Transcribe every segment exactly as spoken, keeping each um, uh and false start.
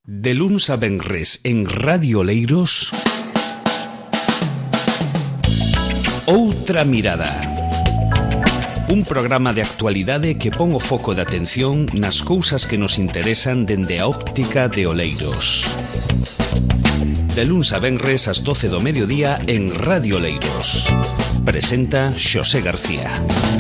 De luns a venres en Radio Oleiros, Outra Mirada. Un programa de actualidade que pon o foco de atención nas cousas que nos interesan dende a óptica de Oleiros. De luns a venres ás doce do mediodía en Radio Oleiros. Presenta Xosé García.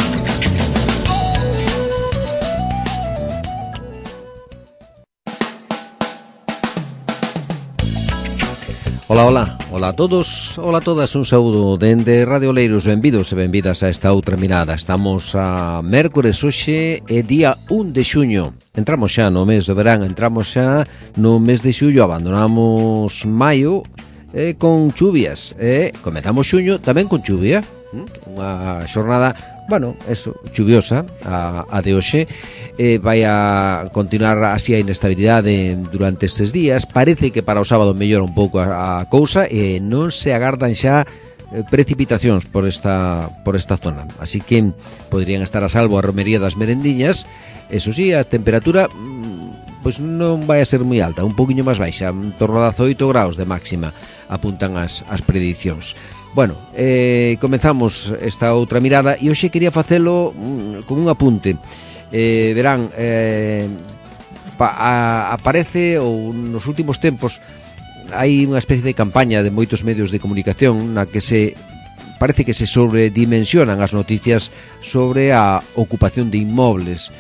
Ola, ola, ola a todos, ola a todas, un saúdo dende Radio Oleiros, benvidos e benvidas a esta outra mirada. Estamos a mércores, hoxe é día un de xuño, entramos xa no mes de verán, entramos xa no mes de xullo, abandonamos maio eh, con chuvias, e eh, comezamos xuño tamén con chuvia, unha xornada, bueno, eso, chuviosa, a, a de hoxe. Eh, vai a continuar así a inestabilidade durante estes días. Parece que para o sábado mellora un pouco a, a cousa e non se agardan xa eh, precipitacións por esta por esta zona, así que poderían estar a salvo a romería das merendiñas. Eso sí, a temperatura pois non vai a ser moi alta, un poquinho máis baixa, en torno a dezaoito graus de máxima apuntan as, as predicións. Bueno, eh, comenzamos esta outra mirada e hoxe quería facelo mm, con un apunte. Eh, verán, eh, pa, a, aparece ou nos últimos tempos hai unha especie de campaña de moitos medios de comunicación na que se parece que se sobredimensionan as noticias sobre a ocupación de inmobles.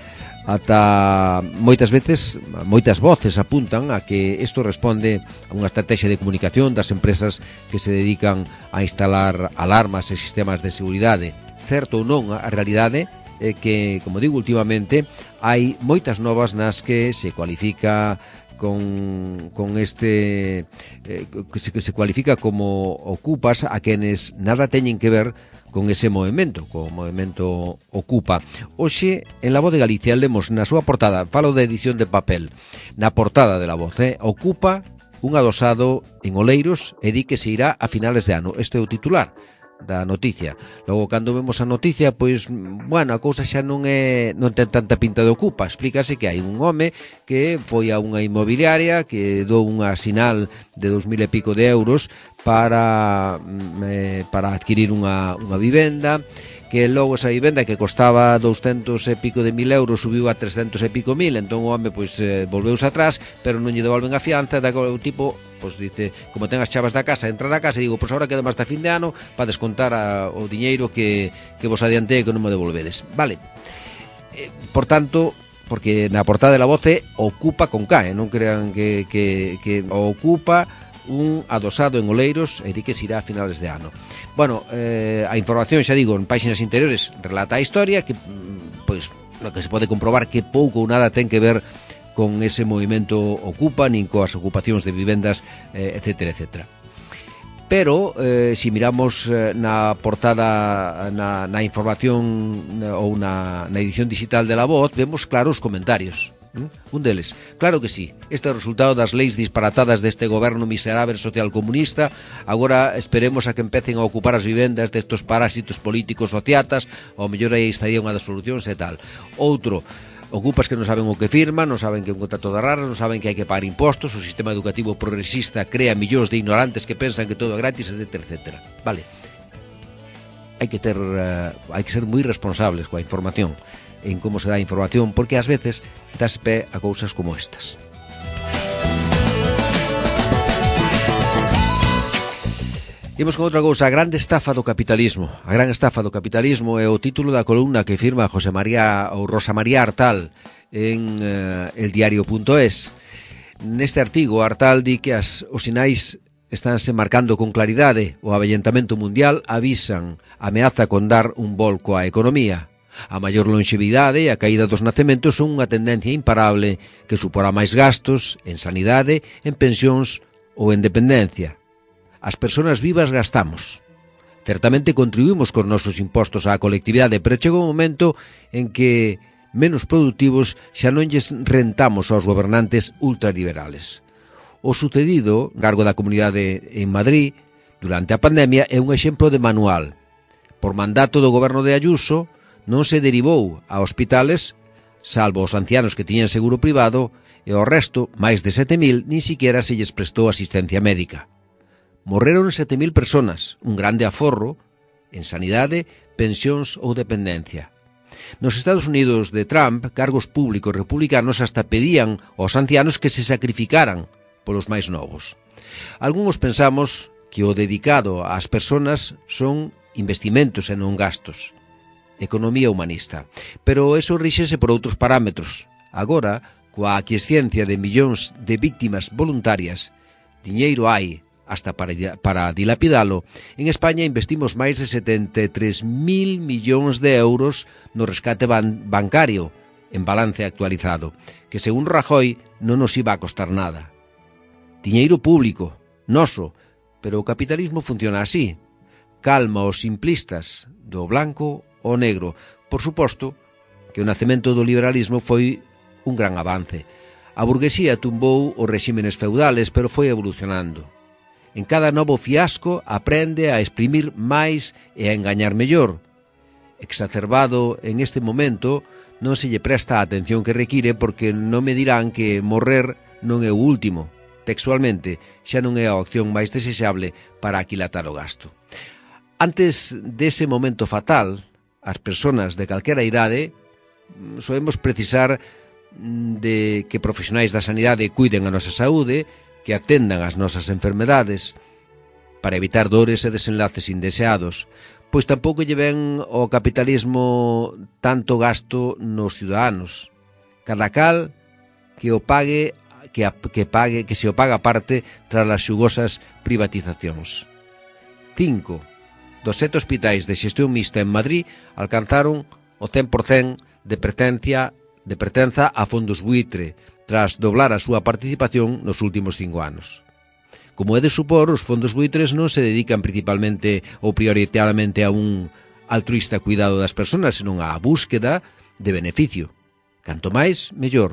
Ata moitas veces, moitas voces apuntan a que isto responde a unha estrategia de comunicación das empresas que se dedican a instalar alarmas e sistemas de seguridade. Certo ou non, a realidade é que, como digo, últimamente hai moitas novas nas que se cualifica con, con este eh, que, se, que se cualifica como ocupas a quenes nada teñen que ver con ese movimento, co movimento Ocupa. Hoxe, en La Voz de Galicia, lemos na súa portada, falo de edición de papel, na portada de La Voz, eh, Ocupa un adosado en Oleiros e di que se irá a finales de ano. Este é o titular da noticia. Logo, cando vemos a noticia, pois, bueno, a cousa xa non é non ten tanta pinta de Ocupa. Explícase que hai un home que foi a unha inmobiliaria que dou unha sinal de dous mil e pico de euros para eh, para adquirir unha, unha vivenda, que logo esa vivenda que costaba douscentos e pico de mil euros subiu a trescentos e pico mil, entón o home pois eh, volveuse atrás, pero non lle devolven a fianza, da o tipo pois dice, como ten as chavas da casa, entra na casa e digo, pois agora queda hasta fin de ano para descontar a, o diñeiro que, que vos adiantei que non me devolvedes. Vale, eh, por tanto, porque na portada de La Voz Ocupa con K, eh? Non crean que, que, que Ocupa un adosado en Oleiros e di que se irá a finales de ano. Bueno, eh, a información, xa digo, en páxinas interiores relata a historia que, pois, no que se pode comprobar que pouco ou nada ten que ver con ese movimento Ocupa, nin coas ocupacións de vivendas, eh, etcétera, etcétera. Pero, eh, si miramos eh, na portada, na, na información na, ou na, na edición digital de La Voz, vemos claros comentarios. Un deles, claro que sí, este é o resultado das leis disparatadas deste goberno miserável socialcomunista. Agora esperemos a que empecen a ocupar as vivendas destos parásitos políticos sociatas, ou mellor aí estaría unha das solucións e tal. Outro, ocupas que non saben o que firman, non saben que é un contrato de rara, non saben que hai que pagar impostos, o sistema educativo progresista crea millóns de ignorantes que pensan que todo é gratis, etcétera, etcétera. Vale, hai que ter, uh, hai que ser moi responsables coa información, en como se dá a información, porque ás veces das pé a cousas como estas. Imos con outra cousa, a grande estafa do capitalismo. A gran estafa do capitalismo é o título da columna que firma José María ou Rosa María Artal en uh, eldiario punto es. Neste artigo, Artal di que as, os sinais estánse marcando con claridade. O avellentamento mundial avisan, ameaza con dar un volco á economía. A maior longevidade e a caída dos nacementos son unha tendencia imparable que suporá máis gastos en sanidade, en pensións ou en dependencia. As persoas vivas gastamos. Certamente contribuímos cos nosos impostos á colectividade, pero chega un momento en que menos productivos xa non lles rentamos aos gobernantes ultraliberales. O sucedido, cargo da comunidade en Madrid, durante a pandemia, é un exemplo de manual. Por mandato do goberno de Ayuso, non se derivou a hospitales, salvo os ancianos que tiñan seguro privado, e ao resto, máis de sete mil, nin siquiera se lles prestou asistencia médica. Morreron sete mil personas, un grande aforro en sanidade, pensións ou dependencia. Nos Estados Unidos de Trump, cargos públicos republicanos hasta pedían aos ancianos que se sacrificaran polos máis novos. Algúns pensamos que o dedicado ás persoas son investimentos e non gastos. Economía humanista. Pero eso ríxese por outros parámetros. Agora, coa aquiescencia de millóns de víctimas voluntarias, diñeiro hai hasta para, para dilapidalo, en España investimos máis de setenta e tres mil millóns de euros no rescate ban bancario, en balance actualizado, que según Rajoy non nos iba a costar nada. Diñeiro público, noso, pero o capitalismo funciona así. Calma os simplistas, do blanco ao negro. Por suposto que o nacemento do liberalismo foi un gran avance. A burguesía tumbou os regímenes feudales, pero foi evolucionando. En cada novo fiasco aprende a exprimir máis e a engañar mellor. Exacerbado en este momento, non se lle presta a atención que require porque non me dirán que morrer non é o último. Textualmente, xa non é a opción máis desexable para aquilatar o gasto. Antes dese momento fatal, as persoas de calquera idade soemos precisar de que profesionais da sanidade cuiden a nosa saúde, que atendan as nosas enfermedades para evitar dores e desenlaces indeseados, pois tampouco lle ven ao capitalismo tanto gasto nos ciudadanos. Cada cal que o pague que, a, que pague que se o paga parte tras as xugosas privatizacións. Cinco dos sete hospitais de xestión mixta en Madrid alcanzaron o cen por cento de pertenencia de pertenza a fondos buitre, tras doblar a súa participación nos últimos cinco anos. Como é de supor, os fondos buitres non se dedican principalmente ou prioritariamente a un altruista cuidado das persoas, senón á búsqueda de beneficio. Canto máis, mellor.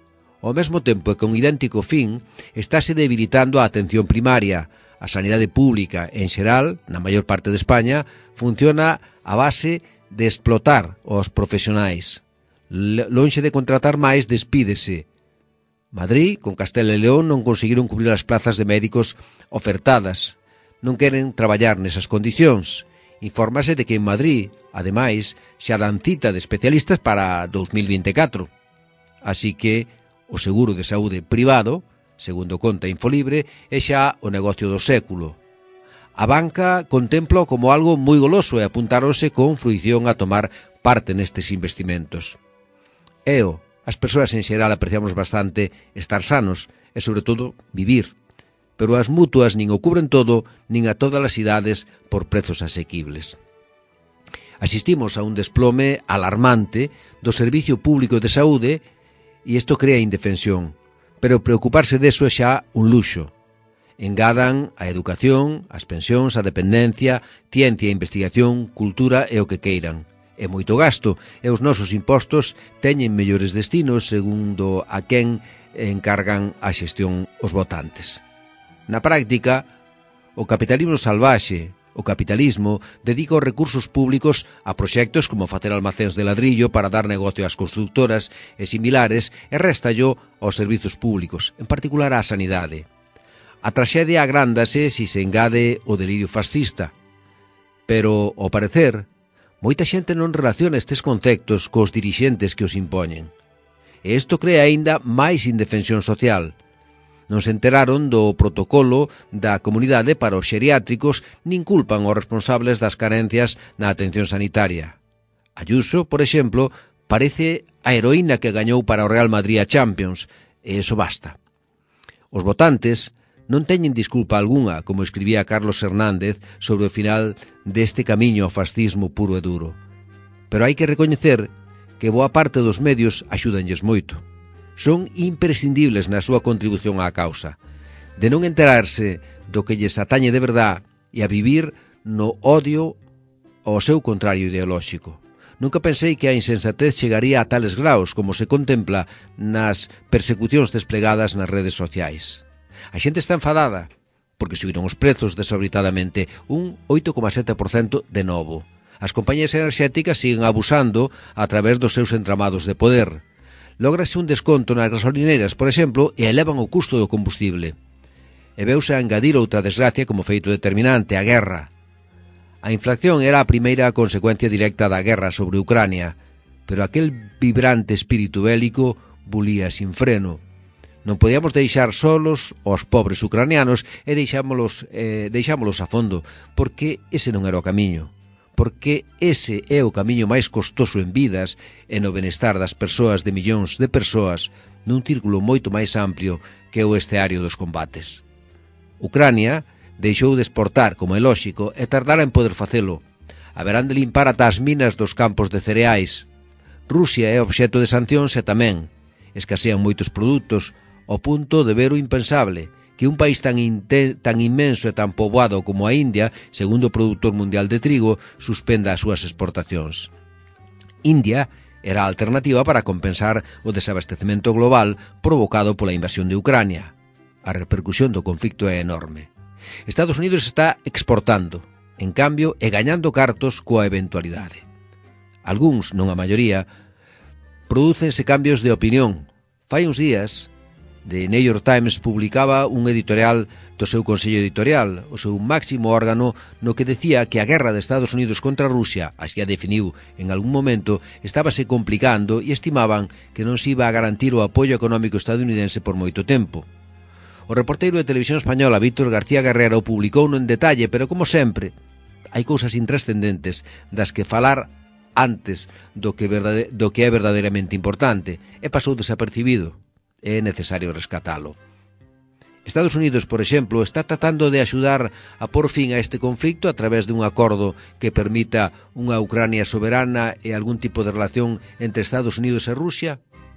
Ao mesmo tempo e con idéntico fin, estáse debilitando a atención primaria. A sanidade pública, en xeral, na maior parte de España, funciona a base de explotar os profesionais. Lonxe de contratar máis, despídese. Madrid, con Castela e León, non conseguiron cubrir as plazas de médicos ofertadas. Non queren traballar nesas condicións. Infórmase de que en Madrid, ademais, xa dan cita de especialistas para dos mil vinte e catro. Así que o seguro de saúde privado, segundo conta Infolibre, é xa o negocio do século. A banca contempla como algo moi goloso e apuntáronse con fruición a tomar parte nestes investimentos. Eo, as persoas en xeral apreciamos bastante estar sanos e, sobre todo, vivir. Pero as mutuas nin o cubren todo, nin a todas as idades por prezos asequibles. Asistimos a un desplome alarmante do servicio público de saúde e isto crea indefensión, pero preocuparse deso é xa un luxo. Engadan a educación, as pensións, a dependencia, ciencia, investigación, cultura e o que queiran. É moito gasto e os nosos impostos teñen mellores destinos segundo a quen encargan a xestión os votantes. Na práctica, o capitalismo salvaxe, o capitalismo, dedica os recursos públicos a proxectos como facer almacéns de ladrillo para dar negocio ás constructoras e similares e restallo aos servizos públicos, en particular á sanidade. A traxedia agrándase se se engade o delirio fascista, pero, ao parecer, moita xente non relaciona estes conceptos cos dirixentes que os impoñen. E isto crea aínda máis indefensión social. Non se enteraron do protocolo da comunidade para os xeriátricos nin culpan os responsables das carencias na atención sanitaria. Ayuso, por exemplo, parece a heroína que gañou para o Real Madrid a Champions, e iso basta. Os votantes non teñen disculpa algunha, como escribía Carlos Hernández sobre o final deste camiño ao fascismo puro e duro. Pero hai que recoñecer que boa parte dos medios axúdanlles moito. Son imprescindibles na súa contribución á causa. De non enterarse do que lles atañe de verdad e a vivir no odio ao seu contrario ideolóxico. Nunca pensei que a insensatez chegaría a tales graus como se contempla nas persecucións desplegadas nas redes sociais. A xente está enfadada porque subiron os prezos desorbitadamente un oito coma sete por cento de novo. As compañías enerxéticas siguen abusando a través dos seus entramados de poder. Lógrase un desconto nas gasolineras, por exemplo, e elevan o custo do combustible. E veuse a engadir outra desgracia como feito determinante, a guerra. A inflación era a primeira consecuencia directa da guerra sobre Ucrania, pero aquel vibrante espírito bélico bulía sin freno. Non podíamos deixar solos aos pobres ucranianos e deixámolos, eh, deixámolos a fondo, porque ese non era o camiño. Porque ese é o camiño máis costoso en vidas e no benestar das persoas de millóns de persoas nun círculo moito máis amplio que o esteario dos combates. Ucrania deixou de exportar, como é lóxico, e tardará en poder facelo. Haberán de limpar ata as minas dos campos de cereais. Rusia é obxecto de sancións e tamén escasean moitos produtos, ao punto de ver o impensable, que un país tan, tan inmenso e tan poboado como a India, segundo produtor mundial de trigo, suspenda as súas exportacións. India era a alternativa para compensar o desabastecemento global provocado pola invasión de Ucrania. A repercusión do conflicto é enorme. Estados Unidos está exportando, en cambio, e gañando cartos coa eventualidade. Algúns, non a maioría, prodúcense cambios de opinión. Fai uns días, The New York Times publicaba un editorial do seu Consello Editorial, o seu máximo órgano, no que decía que a guerra de Estados Unidos contra Rusia, así a definiu en algún momento, estábase complicando e estimaban que non se iba a garantir o apoio económico estadounidense por moito tempo. O reporteiro de Televisión Española Víctor García Guerrero publicouno en detalle, pero como sempre, hai cousas intrascendentes das que falar antes do que, verdade, do que é verdadeiramente importante, e pasou desapercibido. É necesario rescatalo. Estados Unidos, por exemplo, está tratando de axudar a por fin a este conflicto a través de un acordo que permita unha Ucrania soberana e algún tipo de relación entre Estados Unidos e Rusia?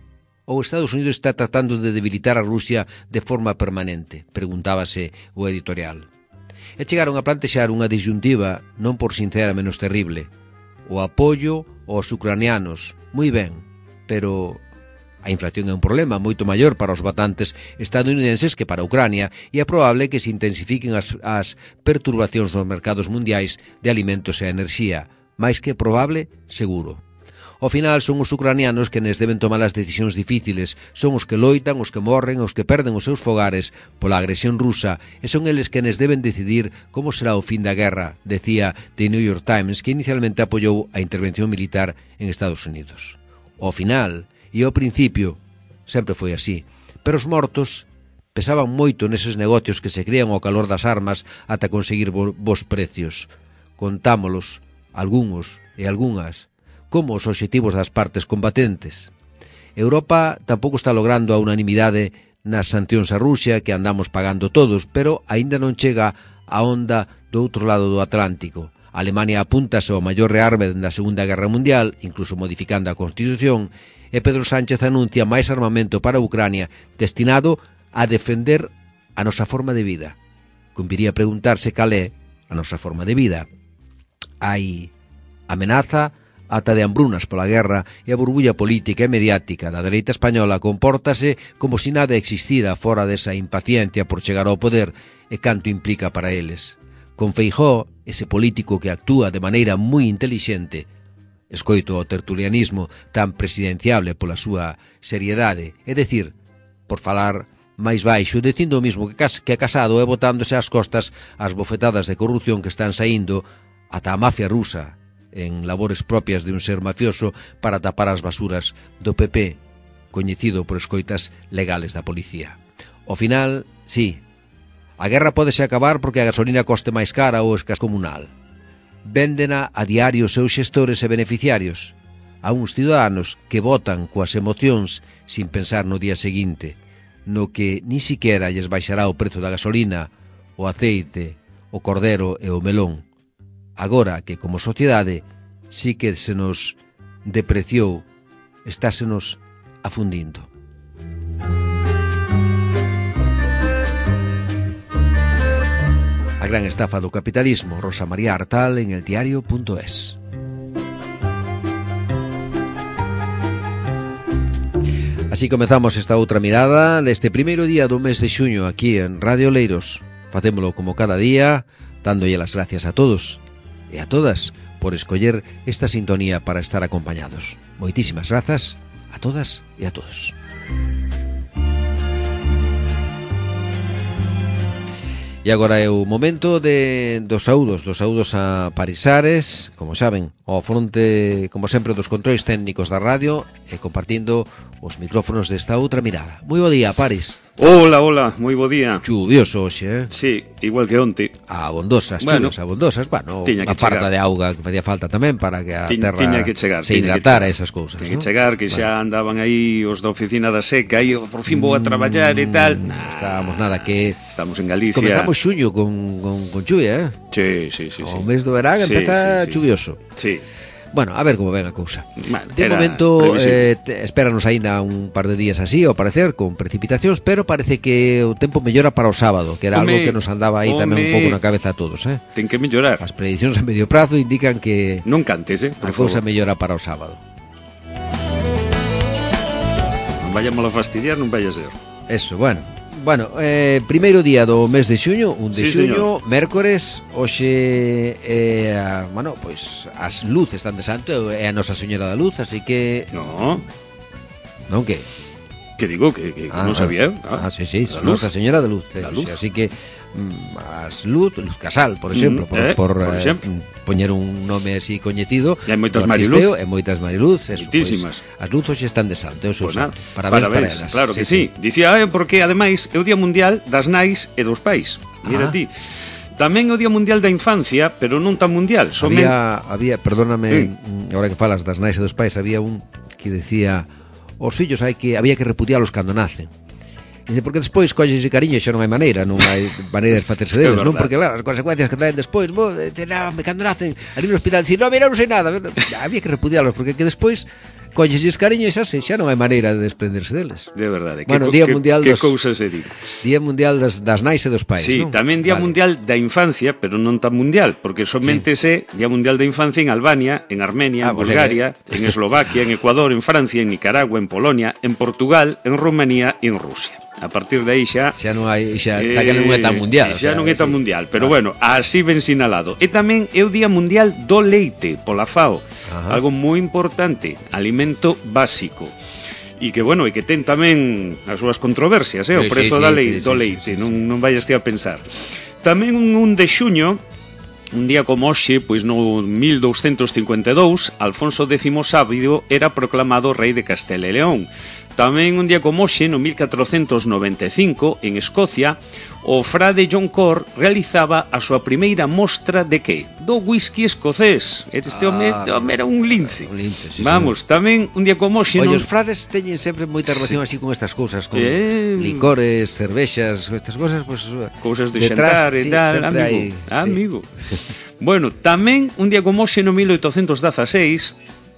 Ou Estados Unidos está tratando de debilitar a Rusia de forma permanente? Preguntábase o editorial. E chegaron a plantexar unha disyuntiva non por sincera menos terrible. O apoio aos ucranianos, moi ben, pero a inflación é un problema moito maior para os votantes estadounidenses que para Ucrania e é probable que se intensifiquen as, as perturbacións nos mercados mundiais de alimentos e enerxía. Mais que probable, seguro. Ao final son os ucranianos quenes deben tomar as decisións difíciles, son os que loitan, os que morren, os que perden os seus fogares pola agresión rusa e son eles quenes deben decidir como será o fin da guerra, decía The New York Times, que inicialmente apoiou a intervención militar en Estados Unidos. Ao final, e ao principio, sempre foi así, pero os mortos pesaban moito neses negocios que se crean ao calor das armas ata conseguir bons precios. Contámolos, algúns e algunhas, como os obxectivos das partes combatentes. Europa tampouco está logrando a unanimidade nas sancións a Rusia que andamos pagando todos, pero aínda non chega a onda do outro lado do Atlántico. A Alemania apúntase ao maior rearme da Segunda Guerra Mundial, incluso modificando a Constitución, e Pedro Sánchez anuncia máis armamento para Ucrania destinado a defender a nosa forma de vida. Conviría preguntarse cal é a nosa forma de vida. Hai amenaza ata de hambrunas pola guerra e a burbulla política e mediática da dereita española compórtase como se nada existira fora desa impaciencia por chegar ao poder e canto implica para eles. Con Feijóo, ese político que actúa de maneira moi intelixente, escoito o tertulianismo tan presidenciable pola súa seriedade, é dicir, por falar máis baixo, dicindo o mismo que, cas que Casado e botándose ás costas as bofetadas de corrupción que están saindo ata a mafia rusa en labores propias de un ser mafioso para tapar as basuras do P P, coñecido por escoitas legales da policía. Ao final, sí, a guerra pódese acabar porque a gasolina coste máis cara ou escas comunal. Véndena a diario os seus xestores e beneficiarios, a uns ciudadanos que votan coas emocións sin pensar no día seguinte, no que ni siquiera lles baixará o prezo da gasolina, o aceite, o cordero e o melón. Agora que, como sociedade, sí que se nos depreciou, estásenos afundindo. A gran estafa do capitalismo, Rosa María Artal en eldiario punto es. Así comezamos esta outra mirada deste primeiro día do mes de xuño aquí en Radio Oleiros. Facémolo como cada día, dándolle las gracias a todos e a todas por escoller esta sintonía para estar acompañados. Moitísimas grazas, a todas e a todos. E agora é o momento de, dos saúdos, dos saúdos a Parisares, como saben, ao fronte, como sempre, dos controis técnicos da radio e compartindo os micrófonos desta outra mirada. Moi bo día, Paris. Hola, hola, moi bo día. Chuvioso hoxe, eh? Sí, igual que onte. Abondosas, bueno, chuvias, abondosas. Bueno, unha parta de auga que facía falta tamén para que a tiña, terra tiña que chegar, se hidratara esas cousas. Tiña ¿no? que chegar, que xa bueno. andaban aí os da oficina da seca, aí por fin vou a traballar e tal. Nah, estábamos nada que... Estamos en Galicia. Comezamos xuño con, con, con chuvia, eh? Sí, sí, sí. O sí. mes do verán sí, empeza sí, sí, chuvioso. Sí. Bueno, a ver como ven a cousa. Bueno, de momento, eh, te, espéranos aínda un par de días así, ao parecer, con precipitacións, pero parece que o tempo mellora para o sábado, que era ome, algo que nos andaba aí ome, tamén un pouco na cabeza a todos, eh? Ten que mellorar. As prediccións a medio prazo indican que non cantes, eh? A cousa mellora para o sábado. Non vayamos a fastidiar, non vaya a ser. Eso, bueno. Bueno, eh, primeiro día do mes de xuño, un de sí, xuño, señor. Mércores, hoxe, eh, a, bueno, pois as luces están de santo, é a Nosa Señora da Luz, así que... No. Non que? Que digo, que, que, que ah, non sabía. Ah, ah sí, sí, Nosa Señora da Luz, eh, luz. Así que mm, as luz, Luz Casal, por exemplo, mm, por, eh, por, por eh, poñer un nome así coñecido. E hai moitas Mariluz. E moitas Mariluz, eso, moitísimas. Pois, as luzes están de santo, eso pues santo. Parabéns, Parabéns para elas. Claro que sí. sí. Dicía, eh, porque ademais é o Día Mundial das Nais e dos Pais. Mira ah. ti. Tamén é o Día Mundial da Infancia, pero non tan mundial. Somen... Había, había, perdóname, sí. Ahora que falas das nais e dos pais, había un que decía, os fillos hai que había que repudialos cando nacen. Dice, porque despois colles ese cariño xa non hai maneira, non hai maneira de facerse deles, non? Porque claro, as consecuencias que traen despois, bo, te, no, cando nacen, ali no hospital, dicir, no, mira, non sei nada, había que repudialos, porque que despois colles ese cariño xa, xa non hai maneira de desprenderse deles. De verdade. Bueno, que, Día que, Mundial que dos... cousas se di. Día Mundial das, das nais e dos pais, sí, non? Tamén Día vale. Mundial da Infancia, pero non tan mundial, porque somente sí. se Día Mundial da Infancia en Albania, en Armenia, ah, en Bulgaria, pues, en Eslovaquia, en Ecuador, en Francia, en Nicaragua, en Polonia, en Portugal, en Rumanía e en Rusia. A partir de aí xa xa non hai xa eh, non é tan mundial, xa o sea, non é tan sí. mundial, pero ah. bueno, así ben sinalado. E tamén é o Día Mundial do Leite pola FAO. Ajá. Algo moi importante, alimento básico. E que bueno, e que ten tamén as súas controversias, eh, sí, o prezo sí, da lei, sí, do leite, sí, sí, non non vayas ti a pensar. Tamén un, un de xuño, un día como hoxe, pois no mil douscentos cincuenta e dous, Alfonso décimo Sábio era proclamado rei de Castela e León. Tamén un día como hoxe, no mil catrocentos noventa e cinco, en Escocia, o frade John Corr realizaba a súa primeira mostra de que? Do whisky escocés. Este ah, home, este home era un lince. Un lince, sí, vamos, sí. Tamén un día como hoxe... Oye, non... os frades teñen sempre moita relación sí. así con estas cousas, con eh... licores, cervexas, estas cousas, pues, cousas de detrás, xantar e sí, tal, amigo. Hay... amigo. Sí. Bueno, tamén un día como hoxe, no mil oitocentos dezaseis...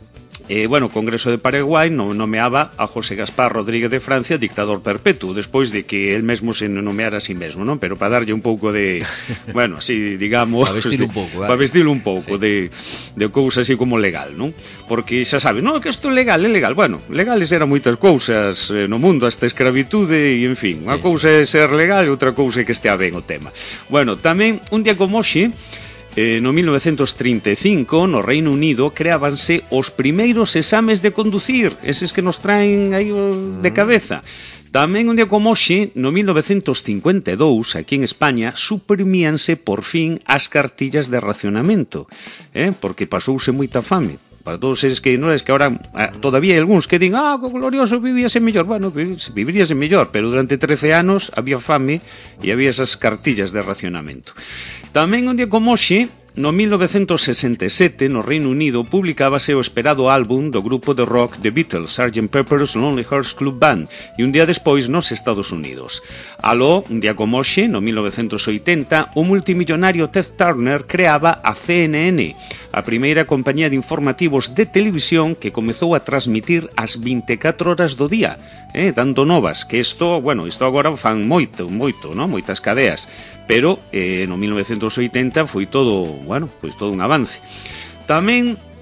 Eh, bueno, o Congreso de Paraguai nomeaba a José Gaspar Rodríguez de Francia dictador perpetuo, despois de que el mesmo se nomeara a sí mesmo, non? Pero para darlle un pouco de, bueno, así, digamos, para vestir un pouco, para vestir un pouco sí. de, de cousa así como legal, non? Porque xa sabe, non, que isto é legal, é legal. Bueno, legales eran moitas cousas eh, no mundo, hasta escravitude e, en fin, unha sí, cousa sí. é ser legal e outra cousa é que estea ben o tema. Bueno, tamén, un día como hoxe, Eh, no mil novecentos trinta e cinco, no Reino Unido, creábanse os primeiros exames de conducir, eses que nos traen aí de cabeza. Tamén un día como hoxe, no mil novecentos cincuenta e dous, aquí en España, suprimíanse por fin as cartillas de racionamento, eh? porque pasouse moita fame. Para todos eses que non es que ahora ah, todavía hai algúns que din, ah, que glorioso, vivíase mellor. Bueno, viviríase mellor, pero durante trece anos había fame e había esas cartillas de racionamento. Tamén un día como hoxe, no mil novecentos sesenta e sete, no Reino Unido, publicábase o esperado álbum do grupo de rock The Beatles, sergeant Pepper's Lonely Hearts Club Band, e un día despois nos Estados Unidos. Aló, un día como hoxe, no mil novecentos oitenta, o multimillonario Ted Turner creaba a C N N, a primeira compañía de informativos de televisión que comezou a transmitir as vinte e catro horas do día, eh, dando novas, que isto, bueno, isto agora fan moito, moito, non? Moitas cadeas, pero eh, no mil novecentos oitenta foi todo, bueno, pois todo un avance. Tamén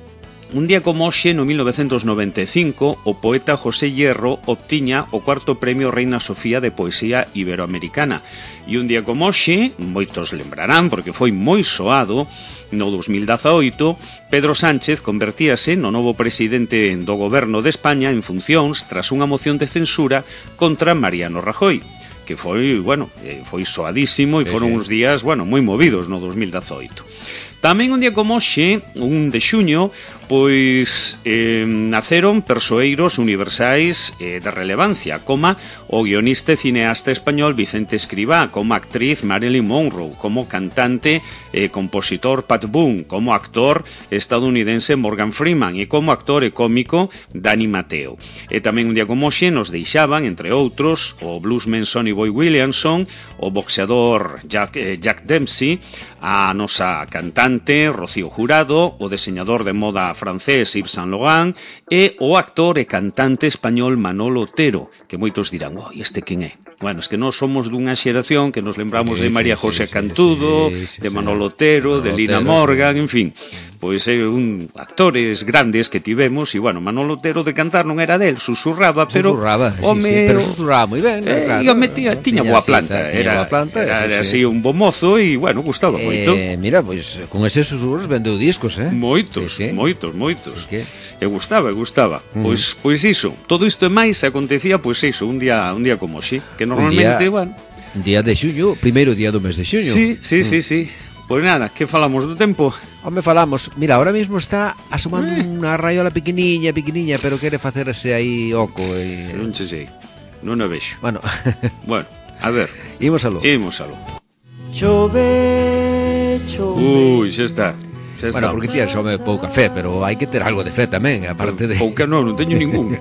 Un día como hoxe, no mil novecentos noventa e cinco, o poeta José Hierro obtiña o cuarto premio Reina Sofía de Poesía Iberoamericana. E un día como hoxe, moitos lembrarán, porque foi moi soado, no dos mil dezaoito, Pedro Sánchez convertíase no novo presidente do goberno de España en funcións tras unha moción de censura contra Mariano Rajoy, que foi, bueno, foi soadísimo e foron uns días, bueno, moi movidos no dos mil dezaoito. Tamén un día como hoxe, un de xuño, pois eh, naceron persoeiros universais eh, de relevancia, como o guionista e cineasta español Vicente Escribá, como actriz Marilyn Monroe, como cantante e eh, compositor Pat Boone, como actor estadounidense Morgan Freeman e como actor e cómico Danny Mateo. E tamén un día como hoxe nos deixaban, entre outros, o bluesman Sonny Boy Williamson, o boxeador Jack, eh, Jack Dempsey, a nosa cantante Rocío Jurado, o diseñador de moda francés Yves Saint Laurent e o actor e cantante español Manolo Otero, que moitos dirán, oh, e este quen é? Bueno, es que nós somos dunha xeración que nos lembramos sí, de María sí, José sí, Cantudo, sí, sí, de Manolo Otero, sí, de Lina Otero, Morgan, sí. En fin, pois é un actores grandes que tivemos e, bueno, Manolo Otero de cantar non era del, susurraba, pero susurraba, home, sí, sí, pero susurraba moi ben, eh, claro. E o metía, tiña boa planta, sí, era, boa planta, era, sí, era sí. así un bo mozo e, bueno, gustaba eh, moito. Mira, pois con eses susurros vendeu discos, eh? Moitos, sí, sí. moitos, moitos. Sí, e gustaba, e gustaba. Uh -huh. Pois pois iso, todo isto e máis acontecía pois iso, un día un día como hoxe, que normalmente, día, bueno, un día de xuño, primeiro día do mes de xuño. Sí, sí, mm. sí, sí. Pois nada, que falamos do tempo? Home, falamos, mira, ahora mismo está asomando eh. unha raiola pequeniña, pequeniña, pero quere facerse aí oco e... Non che sei, non a vexo. Bueno, bueno, a ver. Imos aló. Imos aló. Chove, chove. Ui, xa está. Xa bueno, porque tía xome pouca fe, pero hai que ter algo de fe tamén, aparte de... Pouca non, non teño ningún.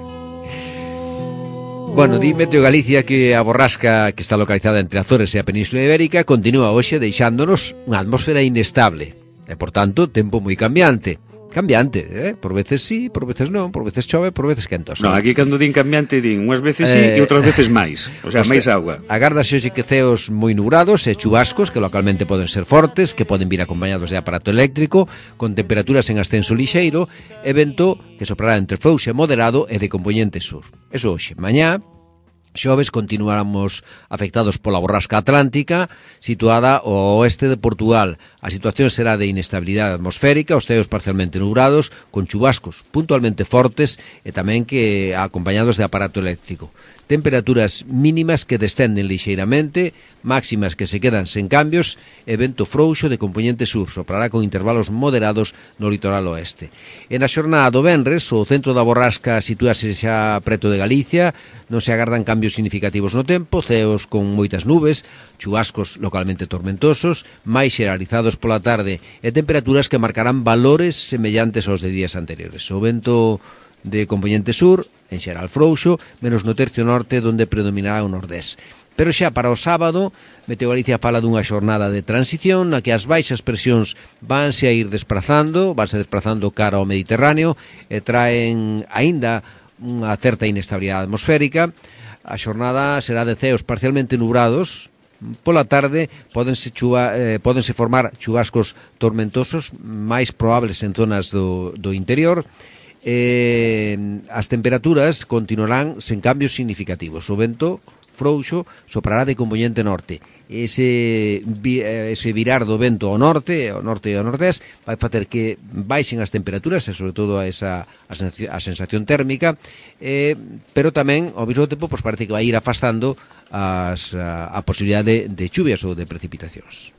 Bueno, di Meteo Galicia que a borrasca que está localizada entre Azores e a Península Ibérica continúa hoxe deixándonos unha atmosfera inestable e, por tanto, tempo moi cambiante. Cambiante, eh? Por veces sí, por veces non, por veces chove, por veces quentos. Non, aquí cando din cambiante din unhas veces sí eh, e outras veces máis, o sea, máis agua. Agárdase hoxe que ceos moi nubrados e chubascos que localmente poden ser fortes, que poden vir acompañados de aparato eléctrico, con temperaturas en ascenso lixeiro e vento que soprará entre frouxo e moderado e de compoñente sur. Eso hoxe. Mañá, xoves, continuáramos afectados pola borrasca atlántica situada ao oeste de Portugal. A situación será de inestabilidade atmosférica, os ceos parcialmente nubrados, con chubascos puntualmente fortes e tamén que acompañados de aparato eléctrico. Temperaturas mínimas que descenden lixeiramente, máximas que se quedan sen cambios e vento frouxo de compoñente sur, soprará con intervalos moderados no litoral oeste. E na xornada do venres, o centro da borrasca sitúase xa preto de Galicia, non se agardan cambios significativos no tempo, ceos con moitas nubes, chubascos localmente tormentosos, máis xeralizados pola tarde e temperaturas que marcarán valores semellantes aos de días anteriores. O vento de compoñente sur, en xeral frouxo, menos no tercio norte, onde predominará o nordés. Pero xa para o sábado, Meteo Galicia fala dunha xornada de transición na que as baixas presións vanse a ir desplazando, vanse desplazando cara ao Mediterráneo e traen aínda unha certa inestabilidade atmosférica. A xornada será de ceos parcialmente nubrados. Pola tarde pódense, chuva, eh, pódense formar chubascos tormentosos máis probables en zonas do, do interior. Eh, as temperaturas continuarán sen cambios significativos. O vento frouxo soprará de compoñente norte. Ese, ese virar do vento ao norte, ao norte e ao nordés, vai facer que baixen as temperaturas e sobre todo a esa a sensación térmica, eh, pero tamén ao mesmo tempo pois parece que vai ir afastando as, a, a posibilidade de, de chuvias ou de precipitacións.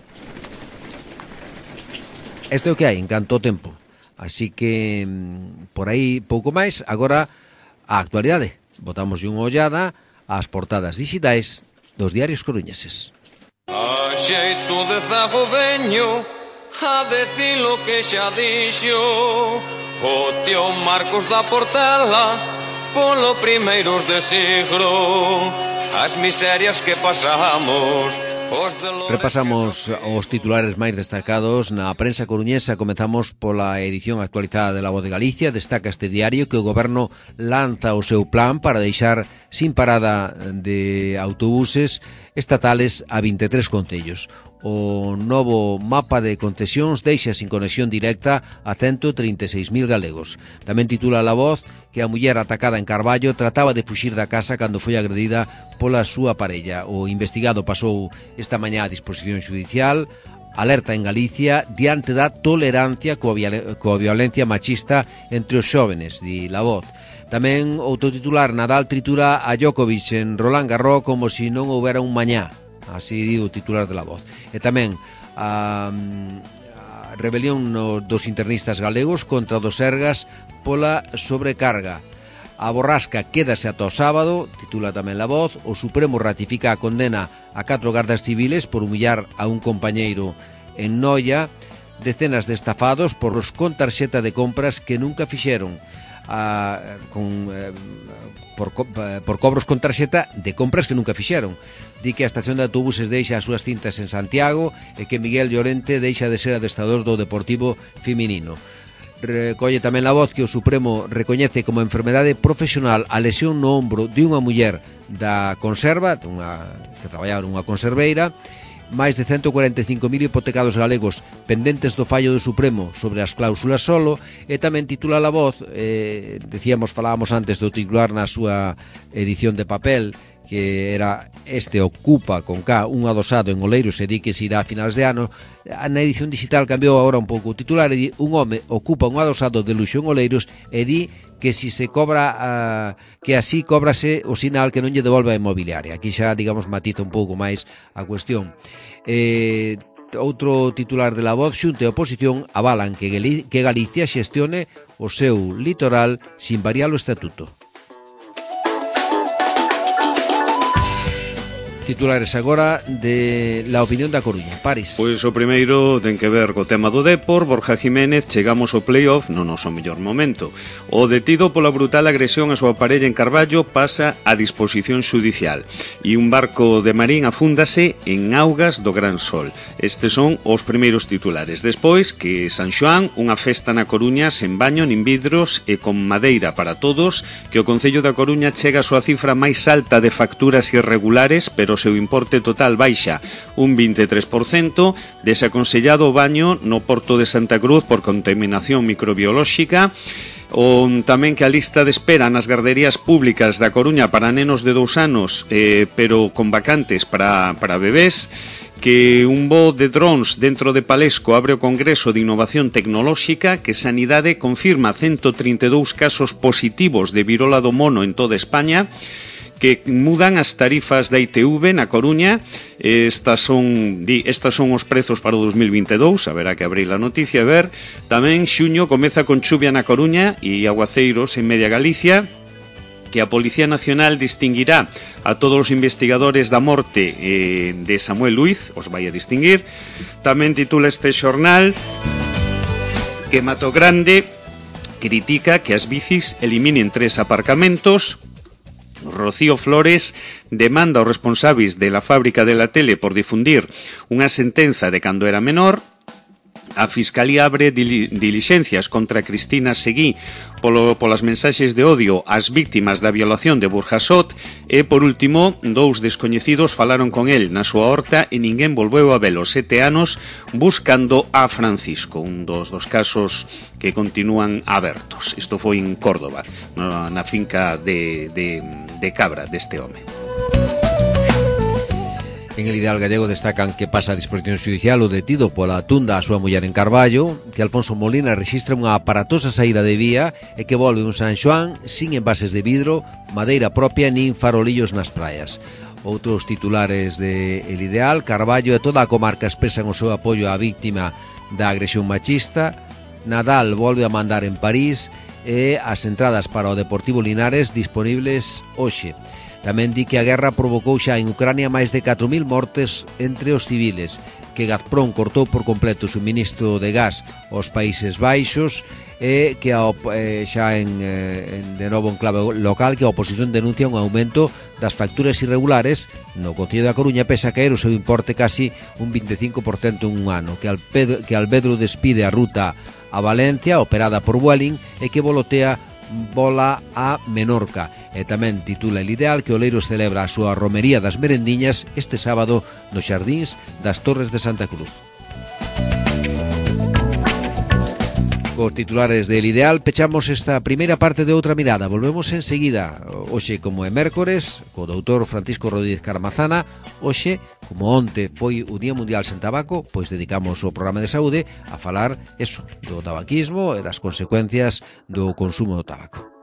Isto é o que hai en canto ao tempo. Así que, por aí, pouco máis. Agora, a actualidade. Botamos unha ollada ás portadas digitais dos diarios coruñeses. A xeito de zago veño a decir lo que xa dixo o tío Marcos da Portela polo primeiros de siglo, as miserias que pasamos. Repasamos os titulares máis destacados na prensa coruñesa. Comezamos pola edición actualizada de La Voz de Galicia. Destaca este diario que o goberno lanza o seu plan para deixar sin parada de autobuses estatales a vinte e tres concellos. O novo mapa de concesións deixa sin conexión directa a ciento treinta e seis mil galegos. Tamén titula La Voz que a muller atacada en Carballo trataba de fuxir da casa cando foi agredida pola súa parella. O investigado pasou esta mañá a disposición judicial. Alerta en Galicia diante da tolerancia coa, coa violencia machista entre os xóvenes, di La Voz. Tamén outro titular, Nadal tritura a Djokovic en Roland Garros como si non houbera un mañá. Así di o titular de La Voz. E tamén a, a rebelión no, dos internistas galegos contra dos Sergas pola sobrecarga. A borrasca quédase ata o sábado, titula tamén La Voz. O Supremo ratifica a condena a catro gardas civiles por humillar a un compañeiro en Noia. Decenas de estafados por os con tarxeta de compras que nunca fixeron. A, con, eh, por, por cobros con tarxeta de compras que nunca fixeron. Di que a estación de autobuses deixa as súas cintas en Santiago e que Miguel Llorente deixa de ser adestrador do Deportivo feminino. Recolle tamén La Voz que o Supremo recoñece como enfermedade profesional a lesión no ombro de unha muller da conserva, unha, que traballaba nunha conserveira. Máis de ciento cuarenta e cinco mil hipotecados galegos pendentes do fallo do Supremo sobre as cláusulas solo. E tamén titula La Voz, eh, decíamos, falábamos antes do titular na súa edición de papel, que era este ocupa con K un adosado en Oleiros e di que se irá a finales de ano. Na edición digital cambiou agora un pouco o titular e di un home ocupa un adosado de luxo en Oleiros e di que si se cobra uh, que así cóbrase o sinal que non lle devolve a inmobiliaria. Aquí xa, digamos, matiza un pouco máis a cuestión. Eh, outro titular de La Voz, Xunta e oposición avalan que, que Galicia xestione o seu litoral sin variar o estatuto. Titulares agora de La Opinión da Coruña. Paris. Pois o primeiro ten que ver co tema do Depor. Borja Jiménez, chegamos ao play-off no noso mellor momento. O detido pola brutal agresión a súa parella en Carballo pasa a disposición xudicial e un barco de marín afúndase en augas do Gran Sol. Estes son os primeiros titulares. Despois que San Xoán, unha festa na Coruña sen baño nin vidros e con madeira para todos, que o Concello da Coruña chega a súa cifra máis alta de facturas irregulares, pero o seu importe total baixa un vinte e tres por cento, desaconsellado o baño no porto de Santa Cruz por contaminación microbiolóxica. O, tamén que a lista de espera nas garderías públicas da Coruña para nenos de dous anos, eh, pero con vacantes para, para bebés. Que un voo de drones dentro de Palesco abre o Congreso de Innovación Tecnolóxica, que Sanidade confirma ciento trinta e dous casos positivos de virola do mono en toda España, que mudan as tarifas da I T V na Coruña. Estas son, estas son os prezos para o dos mil vinte e dous, haberá que abrir a noticia e ver. Tamén xuño comeza con chuvia na Coruña e aguaceiros en media Galicia, que a Policía Nacional distinguirá a todos os investigadores da morte eh, de Samuel Luiz, os vai a distinguir. Tamén titula este xornal que Mato Grande critica que as bicis eliminen tres aparcamentos. Rocío Flores demanda aos responsáveis de la fábrica de la tele por difundir unha sentenza de cando era menor. A Fiscalía abre dili- dilixencias contra Cristina Seguí polo, polas mensaxes de odio ás víctimas da violación de Burjasot. E, por último, dous descoñecidos falaron con el na súa horta e ninguén volveu a velo. Sete anos buscando a Francisco, un dos, dos casos que continúan abertos. Isto foi en Córdoba, na, na finca de, de, de cabra deste home. En el Ideal Gallego destacan que pasa a disposición judicial o detido pola tunda a súa muller en Carballo, que Alfonso Molina rexistra unha aparatosa saída de vía e que volve un San Xoán sin envases de vidro, madeira propia nin farolillos nas praias. Outros titulares de El Ideal, Carballo e toda a comarca expresan o seu apoio á víctima da agresión machista. Nadal volve a mandar en París e as entradas para o Deportivo Linares disponibles hoxe. Tamén di que a guerra provocou xa en Ucrania máis de catro mil mortes entre os civiles, que Gazprom cortou por completo o suministro de gas aos Países Baixos e que a, eh, xa en, eh, en de novo en clave local que a oposición denuncia un aumento das facturas irregulares no Concello da Coruña, pese a caer o seu importe casi un vinte e cinco por cento en un ano, que, Alpedro, que Albedro despide a ruta a Valencia, operada por Vueling, e que volotea bola a Menorca. E tamén titula El Ideal que Oleiros celebra a súa romería das merendiñas este sábado nos xardíns das Torres de Santa Cruz. Cos titulares del Ideal pechamos esta primeira parte de Outra Mirada. Volvemos enseguida, hoxe como é mércores, co doutor Francisco Rodríguez Carmazana. Hoxe, como onte foi o Día Mundial sen Tabaco, pois dedicamos o programa de saúde a falar eso, do tabaquismo e das consecuencias do consumo do tabaco.